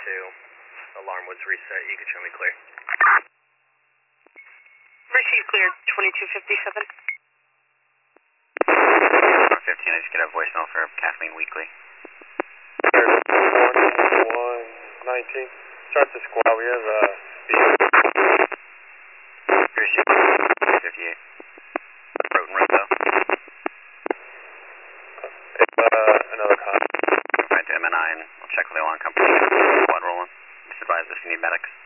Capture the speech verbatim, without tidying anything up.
two. Alarm was reset. You can show me clear. Receive clear, twenty-two fifty-seven. one fifteen, I just get a voicemail for Kathleen Weekly. one nineteen. Start the squad. We have uh, Here's you. fifty-eight. Roten Roto. uh, another con. Right to M N I and we'll check with the alarm company. Squad rolling. Just advise if you need medics.